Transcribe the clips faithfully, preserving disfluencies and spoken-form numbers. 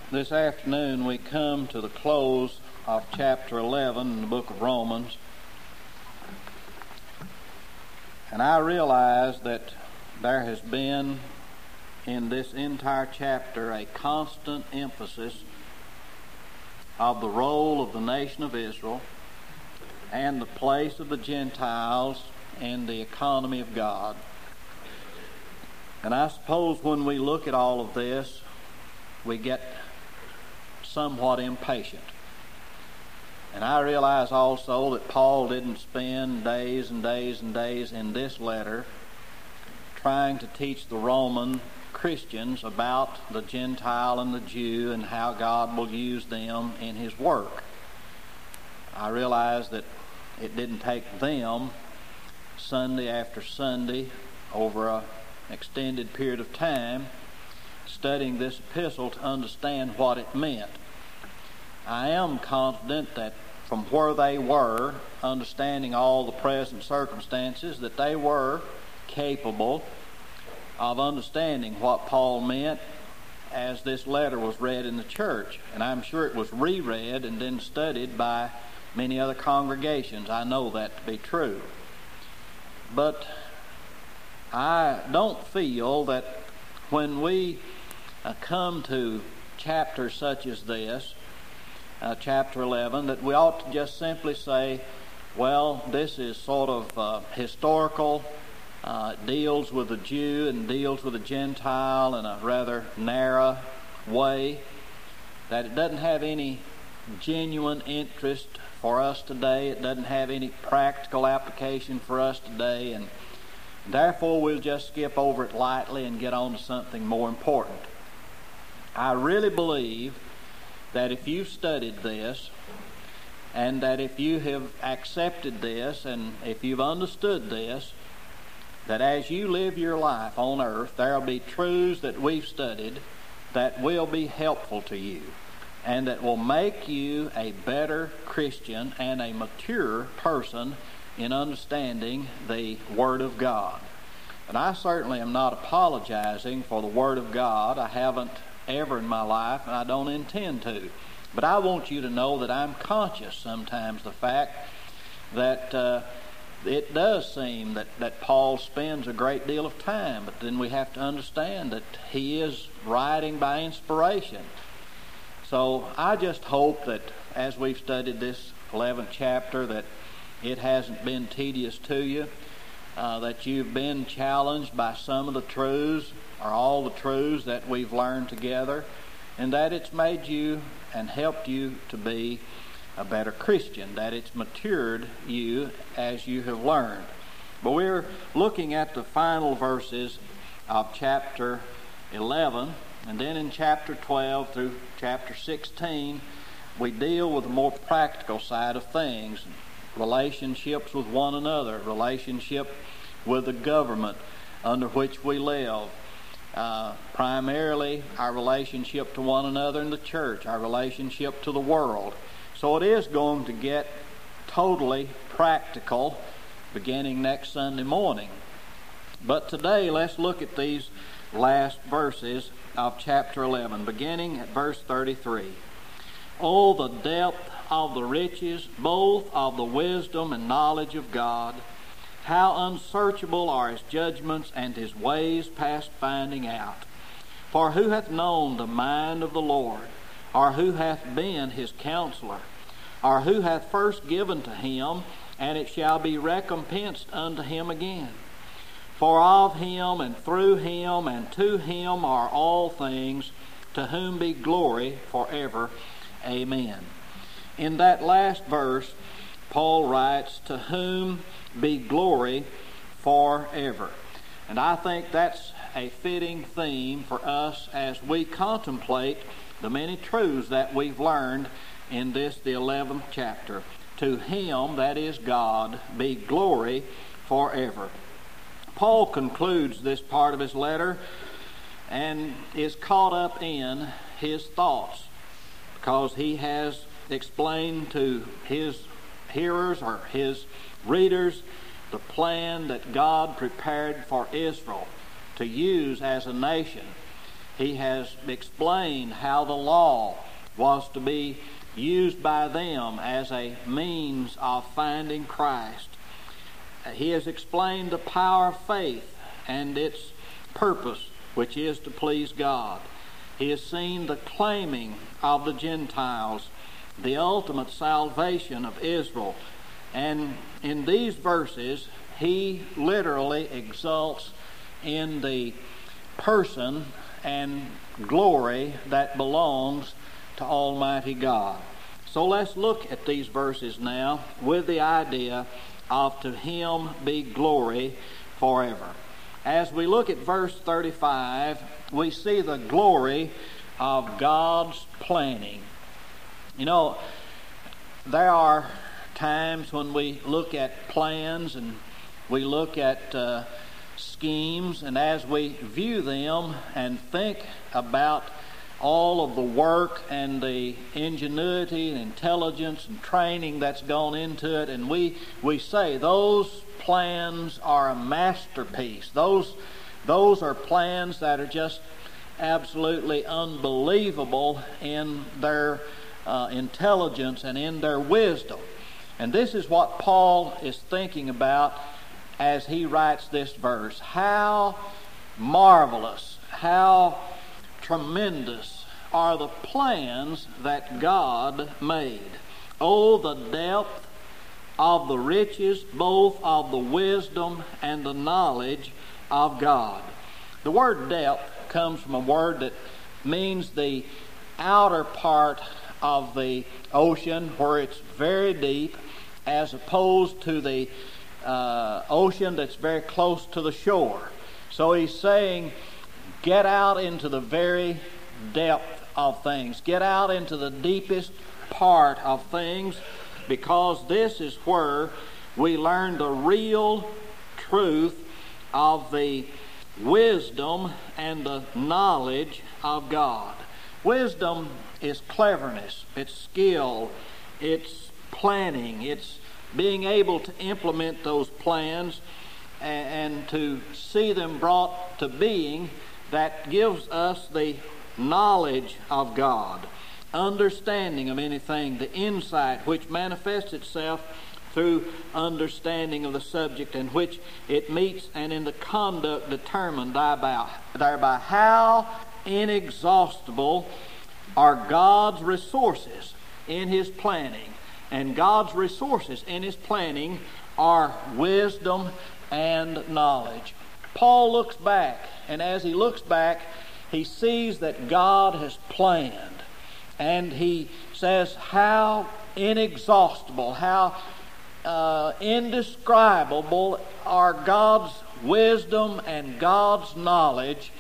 This afternoon we come to the close of chapter eleven in the book of Romans, and I realize that there has been in this entire chapter a constant emphasis of the role of the nation of Israel and the place of the Gentiles in the economy of God. And I suppose when we look at all of this, we get somewhat impatient. And I realize also that Paul didn't spend days and days and days in this letter trying to teach the Roman Christians about the Gentile and the Jew and how God will use them in His work. I realize that it didn't take them Sunday after Sunday over an extended period of time studying this epistle to understand what it meant. I am confident that from where they were, understanding all the present circumstances, that they were capable of understanding what Paul meant as this letter was read in the church. And I'm sure it was reread and then studied by many other congregations. I know that to be true. But I don't feel that when we uh, come to chapters such as this, uh, chapter eleven, that we ought to just simply say, well, this is sort of uh, historical, uh, deals with the Jew and deals with the Gentile in a rather narrow way, that it doesn't have any genuine interest for us today. It doesn't have any practical application for us today, and therefore we'll just skip over it lightly and get on to something more important. I really believe that if you've studied this, and that if you have accepted this, and if you've understood this, that as you live your life on earth, there will be truths that we've studied that will be helpful to you, and that will make you a better Christian and a mature person in understanding the Word of God. And I certainly am not apologizing for the Word of God. I haven't ever in my life, and I don't intend to. But I want you to know that I'm conscious sometimes the fact that uh, it does seem that, that Paul spends a great deal of time, but then we have to understand that he is writing by inspiration. So I just hope that as we've studied this eleventh chapter, that it hasn't been tedious to you, uh, that you've been challenged by some of the truths or all the truths that we've learned together, and that it's made you and helped you to be a better Christian, that it's matured you as you have learned. But we're looking at the final verses of chapter eleven, and then in chapter twelve through chapter sixteen, we deal with the more practical side of things, relationships with one another, relationship with the government under which we live, uh, primarily our relationship to one another in the church, our relationship to the world. So it is going to get totally practical beginning next Sunday morning. But today, let's look at these last verses of chapter eleven, beginning at verse thirty-three. Oh, the depth of the riches, both of the wisdom and knowledge of God! How unsearchable are His judgments, and His ways past finding out. For who hath known the mind of the Lord? Or who hath been His counselor? Or who hath first given to Him, and it shall be recompensed unto Him again? For of Him, and through Him, and to Him are all things, to whom be glory forever. Amen. In that last verse, Paul writes, to whom be glory forever. And I think that's a fitting theme for us as we contemplate the many truths that we've learned in this, the eleventh chapter. To Him, that is God, be glory forever. Paul concludes this part of his letter and is caught up in his thoughts, because he has explained to his hearers or his readers the plan that God prepared for Israel to use as a nation he has explained how the law was to be used by them as a means of finding Christ. He has explained the power of faith and its purpose, which is to please God. He has seen the claiming of the Gentiles, the ultimate salvation of Israel. And in these verses, he literally exalts in the person and glory that belongs to Almighty God. So let's look at these verses now with the idea of to him be glory forever. As we look at verse thirty-five, we see the glory of God's planning. You know, there are times when we look at plans and we look at uh, schemes, and as we view them and think about all of the work and the ingenuity and intelligence and training that's gone into it, and we we say those plans are a masterpiece. Those those are plans that are just absolutely unbelievable in their uh, intelligence and in their wisdom. And this is what Paul is thinking about as he writes this verse. How marvelous, how tremendous are the plans that God made. Oh, the depth of the riches, both of the wisdom and the knowledge of God. The word depth comes from a word that means the outer part of the ocean where it's very deep, as opposed to the uh, ocean that's very close to the shore. So he's saying, get out into the very depth of things. Get out into the deepest part of things, because this is where we learn the real truth of the wisdom and the knowledge of God. Wisdom is cleverness, it's skill, it's planning, it's being able to implement those plans and, and to see them brought to being. That gives us the knowledge of God, understanding of anything, the insight which manifests itself through understanding of the subject, in which it meets and in the conduct determined thereby. thereby. How inexhaustible are God's resources in His planning. And God's resources in His planning are wisdom and knowledge. Paul looks back, and as he looks back, he sees that God has planned. And he says how inexhaustible, how uh, indescribable are God's wisdom and God's knowledge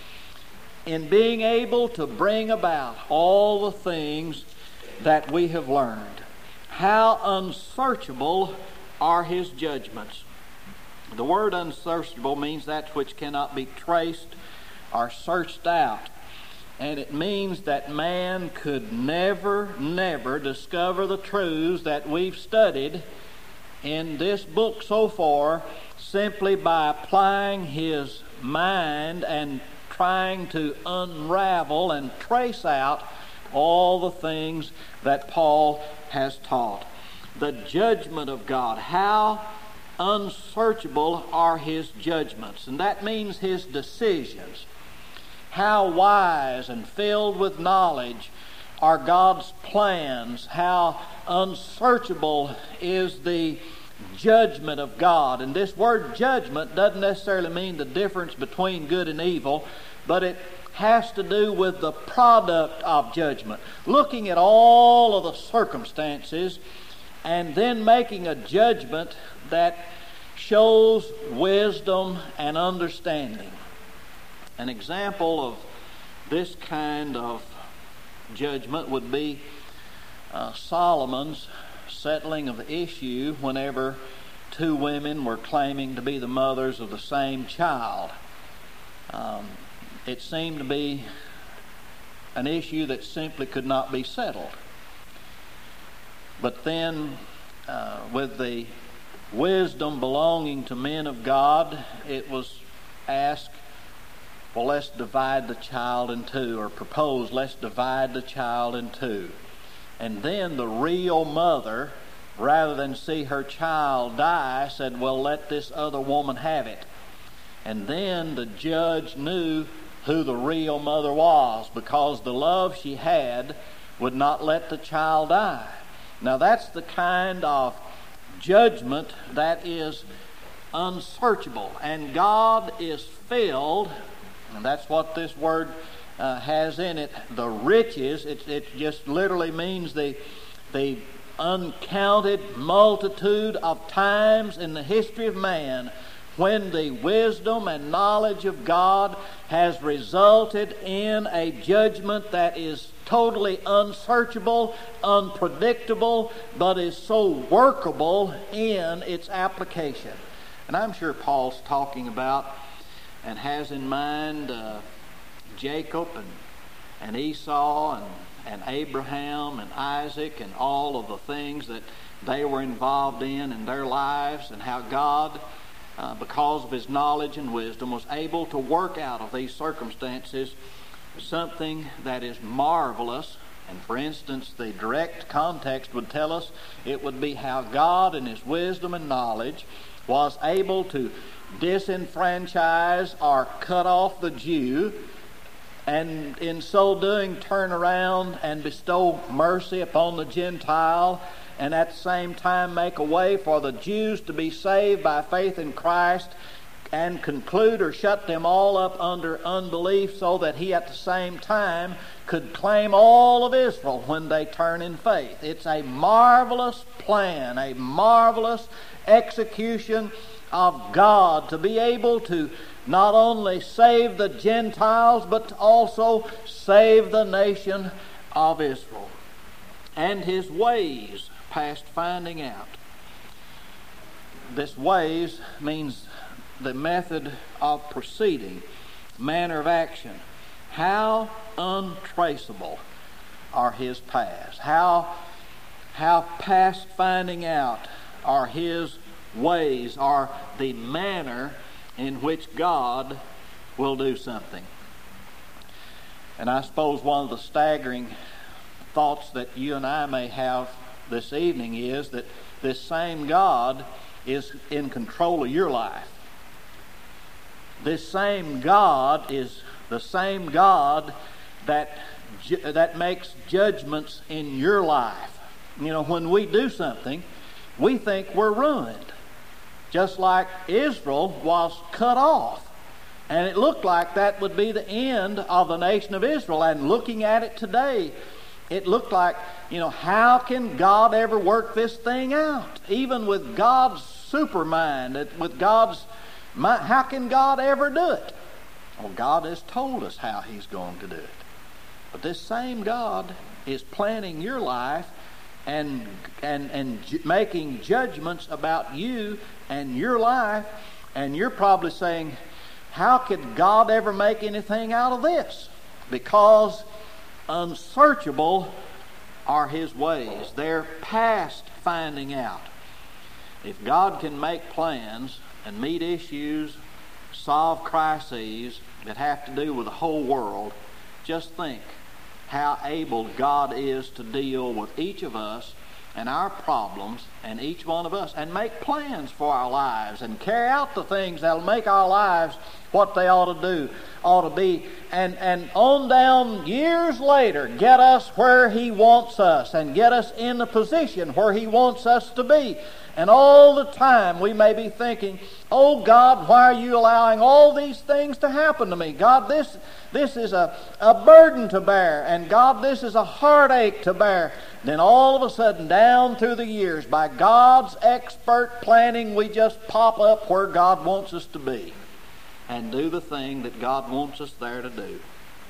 in being able to bring about all the things that we have learned. How unsearchable are His judgments. The word unsearchable means that which cannot be traced or searched out. And it means that man could never, never discover the truths that we've studied in this book so far simply by applying his mind and trying to unravel and trace out all the things that Paul has taught. The judgment of God. How unsearchable are His judgments. And that means His decisions. How wise and filled with knowledge are God's plans. How unsearchable is the judgment of God. And this word judgment doesn't necessarily mean the difference between good and evil, but it has to do with the product of judgment. Looking at all of the circumstances and then making a judgment that shows wisdom and understanding. An example of this kind of judgment would be uh, Solomon's settling of the issue whenever two women were claiming to be the mothers of the same child. Um, it seemed to be an issue that simply could not be settled. But then, uh, with the wisdom belonging to men of God, it was asked, well, let's divide the child in two, or propose, let's divide the child in two. And then the real mother, rather than see her child die, said, well, let this other woman have it. And then the judge knew who the real mother was, because the love she had would not let the child die. Now that's the kind of judgment that is unsearchable. And God is filled, and that's what this word uh, has in it, the riches. It, it just literally means the, the uncounted multitude of times in the history of man when the wisdom and knowledge of God has resulted in a judgment that is totally unsearchable, unpredictable, but is so workable in its application. And I'm sure Paul's talking about and has in mind uh, Jacob and, and Esau and, and Abraham and Isaac and all of the things that they were involved in in their lives, and how God, Uh, because of His knowledge and wisdom, was able to work out of these circumstances something that is marvelous. And for instance, the direct context would tell us it would be how God in His wisdom and knowledge was able to disenfranchise or cut off the Jew, and in so doing turn around and bestow mercy upon the Gentile, and at the same time make a way for the Jews to be saved by faith in Christ, and conclude or shut them all up under unbelief, so that He at the same time could claim all of Israel when they turn in faith. It's a marvelous plan, a marvelous execution of God to be able to not only save the Gentiles, but to also save the nation of Israel. And His ways past finding out. This ways means the method of proceeding, manner of action. How untraceable are His paths. How, how past finding out are His ways, are the manner in which God will do something. And I suppose one of the staggering thoughts that you and I may have this evening is that this same God is in control of your life. This same God is the same God that ju- that makes judgments in your life. You know, when we do something, we think we're ruined. Just like Israel was cut off. And it looked like that would be the end of the nation of Israel. And looking at it today, it looked like, you know, how can God ever work this thing out? Even with God's supermind, with God's mind, how can God ever do it? Well, God has told us how He's going to do it. But this same God is planning your life and and and ju- making judgments about you and your life, and you're probably saying, how could God ever make anything out of this? Because unsearchable are His ways. They're past finding out. If God can make plans and meet issues, solve crises that have to do with the whole world, just think how able God is to deal with each of us and our problems and each one of us, and make plans for our lives and carry out the things that'll make our lives what they ought to do, ought to be, and, and on down years later get us where He wants us and get us in the position where He wants us to be. And all the time we may be thinking, oh God, why are you allowing all these things to happen to me? God, this this is a, a burden to bear, and God, this is a heartache to bear. Then all of a sudden, down through the years, by God's expert planning, we just pop up where God wants us to be and do the thing that God wants us there to do.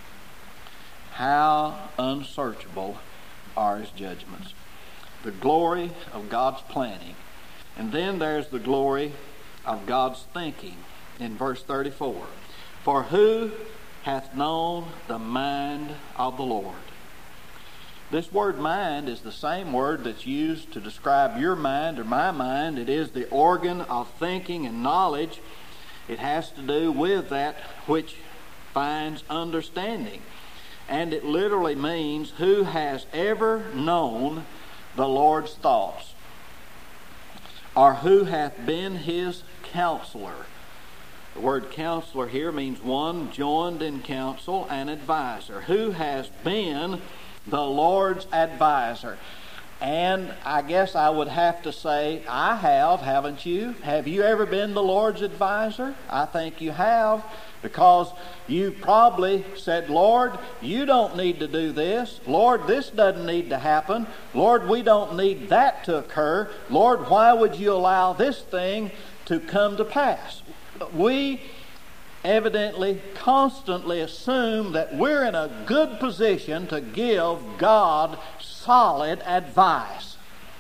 How unsearchable are His judgments. The glory of God's planning. And then there's the glory of God's thinking in verse thirty-four. For who hath known the mind of the Lord? This word mind is the same word that's used to describe your mind or my mind. It is the organ of thinking and knowledge. It has to do with that which finds understanding. And it literally means, who has ever known the Lord's thoughts, or who hath been his counselor. The word counselor here means one joined in counsel, an advisor. Who has been the Lord's advisor? And I guess I would have to say, I have, haven't you? Have you ever been the Lord's advisor? I think you have, because you probably said, Lord, you don't need to do this. Lord, this doesn't need to happen. Lord, we don't need that to occur. Lord, why would you allow this thing to come to pass? We evidently constantly assume that we're in a good position to give God solid advice.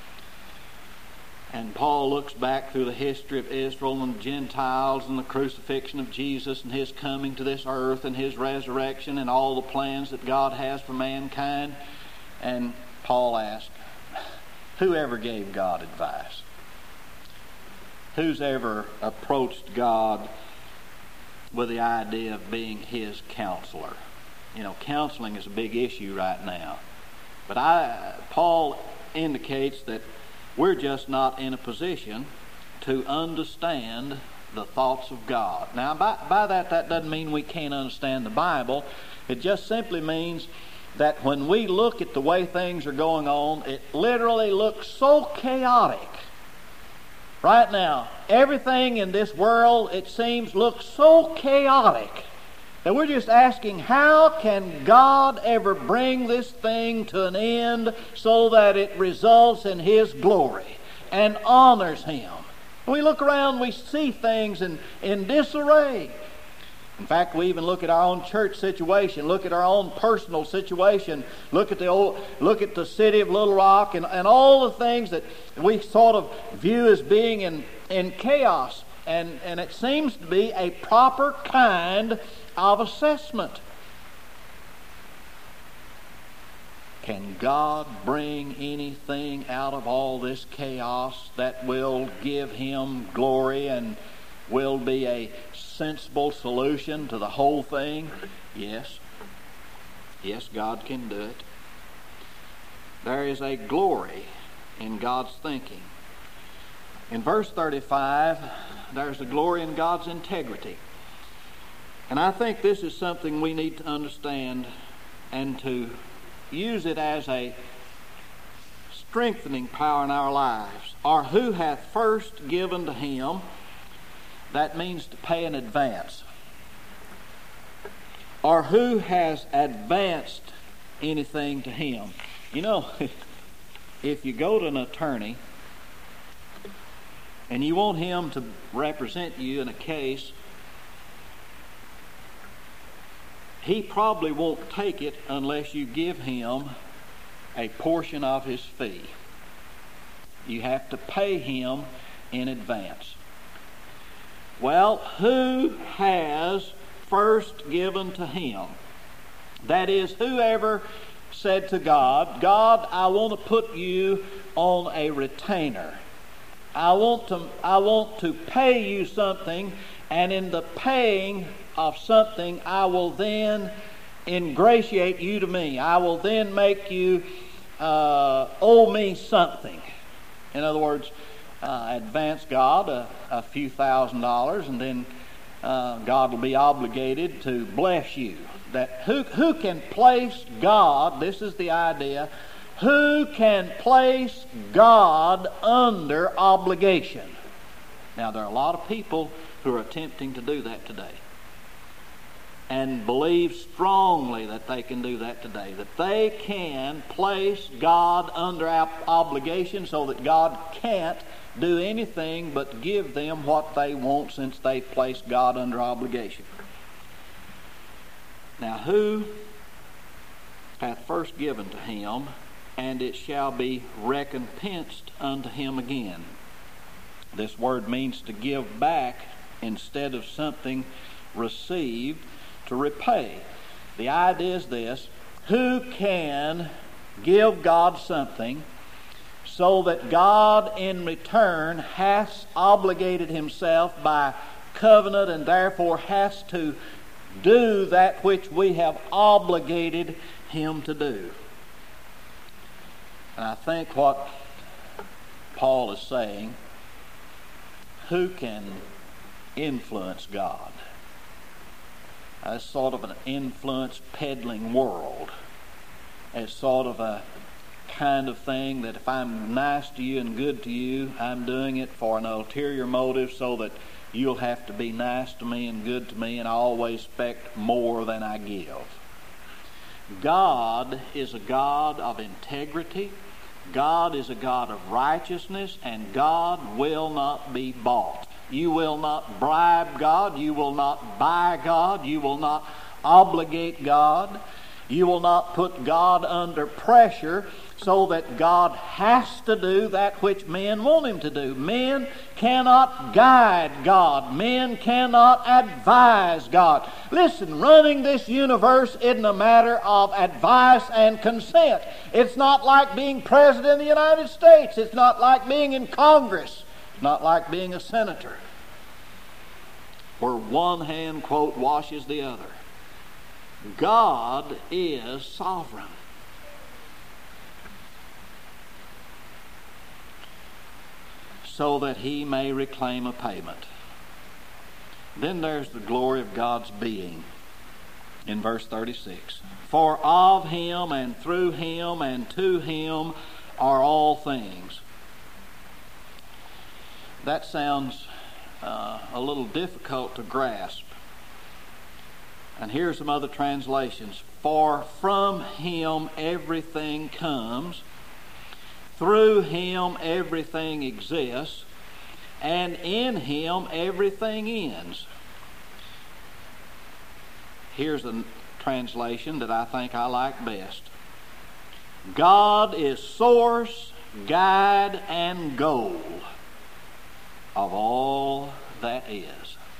And Paul looks back through the history of Israel and the Gentiles and the crucifixion of Jesus and his coming to this earth and his resurrection and all the plans that God has for mankind. And Paul asked, who ever gave God advice? Who's ever approached God with the idea of being his counselor? You know, counseling is a big issue right now. But I, Paul indicates that we're just not in a position to understand the thoughts of God. Now, by, by that, that doesn't mean we can't understand the Bible. It just simply means that when we look at the way things are going on, it literally looks so chaotic. Right now, everything in this world, it seems, looks so chaotic that we're just asking, how can God ever bring this thing to an end so that it results in his glory and honors him? We look around, we see things in, in disarray. In fact, we even look at our own church situation, look at our own personal situation, look at the old, look at the city of Little Rock, and, and all the things that we sort of view as being in, in chaos. And, and it seems to be a proper kind of assessment. Can God bring anything out of all this chaos that will give him glory and will be a sensible solution to the whole thing? Yes. Yes, God can do it. There is a glory in God's thinking. In verse thirty-five, there's a glory in God's integrity. And I think this is something we need to understand and to use it as a strengthening power in our lives. Or who hath first given to him, that means to pay in advance. Or who has advanced anything to him. You know, if you go to an attorney and you want him to represent you in a case, he probably won't take it unless you give him a portion of his fee. You have to pay him in advance. Well, who has first given to him? That is, whoever said to God, God, I want to put you on a retainer. I want to, I want to pay you something, and in the paying of something, I will then ingratiate you to me. I will then make you uh, owe me something. In other words, uh, advance God a, a few thousand dollars, and then uh, God will be obligated to bless you. That who who can place God? This is the idea. Who can place God under obligation? Now, there are a lot of people who are attempting to do that today, and believe strongly that they can do that today, that they can place God under obligation so that God can't do anything but give them what they want, since they place God under obligation. Now, who hath first given to him, and it shall be recompensed unto him again. This word means to give back instead of something received, to repay. The idea is this: who can give God something so that God in return has obligated himself by covenant and therefore has to do that which we have obligated him to do. And I think what Paul is saying, who can influence God? That's sort of an influence peddling world. It's sort of a kind of thing that if I'm nice to you and good to you, I'm doing it for an ulterior motive so that you'll have to be nice to me and good to me, and I always expect more than I give. God is a God of integrity. God is a God of righteousness, and God will not be bought. You will not bribe God. You will not buy God. You will not obligate God. You will not put God under pressure so that God has to do that which men want him to do. Men cannot guide God. Men cannot advise God. Listen, running this universe isn't a matter of advice and consent. It's not like being president of the United States. It's not like being in Congress. It's not like being a senator, where one hand, quote, washes the other. God is sovereign. So that he may reclaim a payment. Then there's the glory of God's being in verse thirty-six. For of him and through him and to him are all things. That sounds uh, a little difficult to grasp. And here's some other translations. For from him everything comes, through him everything exists, and in him everything ends. Here's a translation that I think I like best. God is source, guide, and goal of all that is.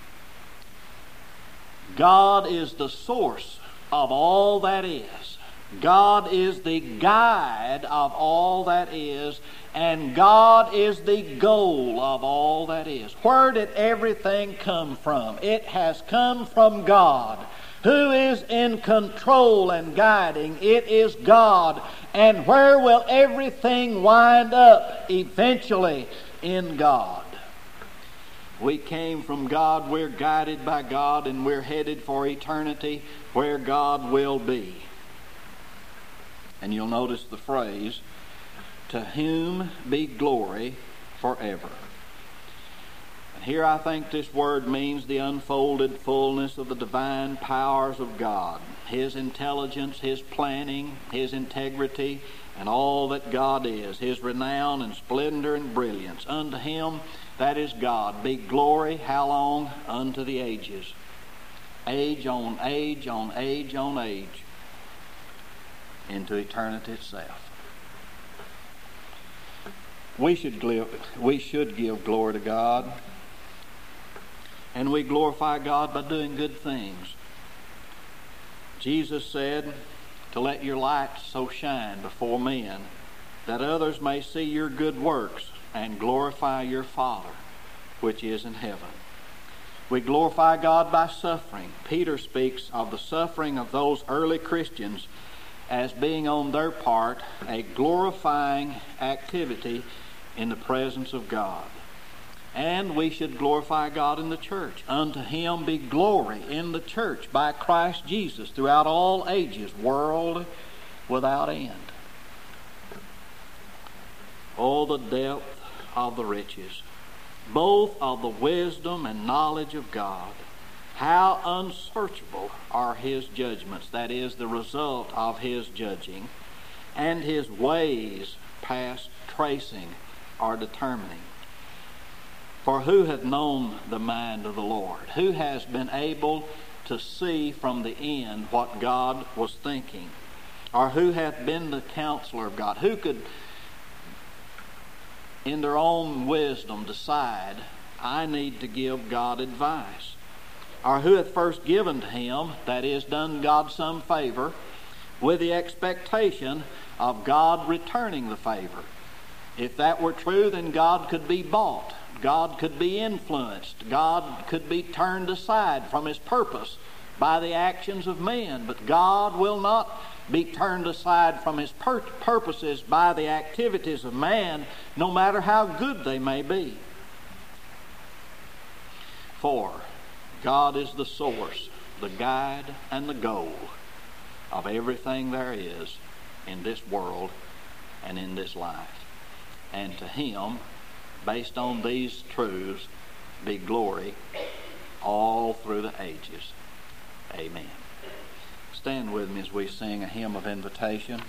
God is the source of all that is. God is the guide of all that is, and God is the goal of all that is. Where did everything come from? It has come from God, who is in control and guiding. It is God. And where will everything wind up? Eventually in God. We came from God, we're guided by God, and we're headed for eternity where God will be. And you'll notice the phrase, to whom be glory forever. And here I think this word means the unfolded fullness of the divine powers of God. His intelligence, His planning, His integrity, and all that God is. His renown and splendor and brilliance. Unto Him, that is God, be glory, how long? Unto the ages. Age on age on age on age. Into eternity itself. We should give, we should give glory to God. And we glorify God by doing good things. Jesus said to let your light so shine before men that others may see your good works and glorify your Father which is in heaven. We glorify God by suffering. Peter speaks of the suffering of those early Christians as being on their part a glorifying activity in the presence of God. And we should glorify God in the church. Unto Him be glory in the church by Christ Jesus throughout all ages, world without end. Oh, the depth of the riches, both of the wisdom and knowledge of God. How unsearchable are His judgments, that is, the result of His judging, and His ways past tracing or determining. For who hath known the mind of the Lord? Who has been able to see from the end what God was thinking? Or who hath been the counselor of God? Who could, in their own wisdom, decide, I need to give God advice? Or who hath first given to Him, that is, done God some favor, with the expectation of God returning the favor? If that were true, then God could be bought. God could be influenced. God could be turned aside from His purpose by the actions of men, but God will not be turned aside from His pur- purposes by the activities of man, no matter how good they may be. For God is the source, the guide, and the goal of everything there is in this world and in this life. And to Him, based on these truths, be glory all through the ages. Amen. Stand with me as we sing a hymn of invitation.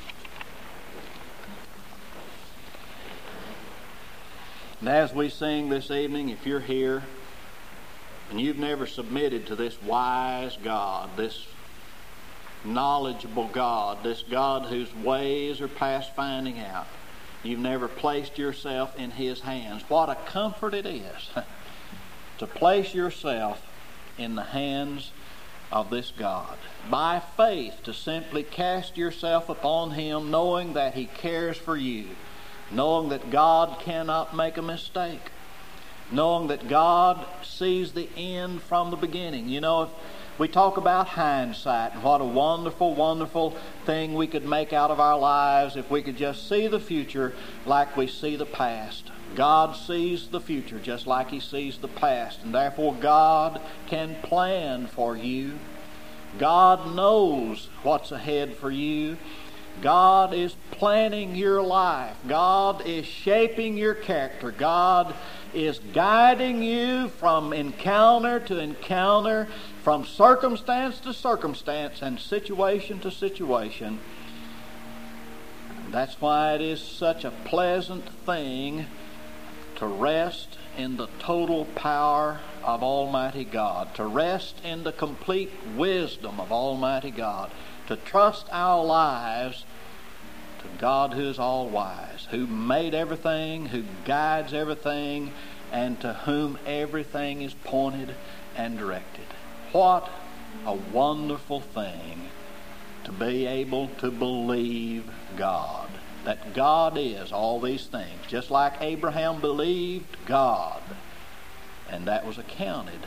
And as we sing this evening, if you're here and you've never submitted to this wise God, this knowledgeable God, this God whose ways are past finding out, you've never placed yourself in His hands, what a comfort it is to place yourself in the hands of this God. By faith, to simply cast yourself upon Him, knowing that He cares for you, knowing that God cannot make a mistake, knowing that God sees the end from the beginning. You know, if we talk about hindsight and what a wonderful, wonderful thing we could make out of our lives if we could just see the future like we see the past. God sees the future just like He sees the past, and therefore God can plan for you. God knows what's ahead for you. God is planning your life. God is shaping your character. God is guiding you from encounter to encounter, from circumstance to circumstance, and situation to situation. That's why it is such a pleasant thing to rest in the total power of Almighty God, to rest in the complete wisdom of Almighty God, to trust our lives to God who is all-wise, who made everything, who guides everything, and to whom everything is pointed and directed. What a wonderful thing to be able to believe God, that God is all these things, just like Abraham believed God, and that was accounted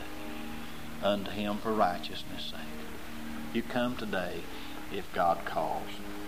unto him for righteousness' sake. You come today if God calls.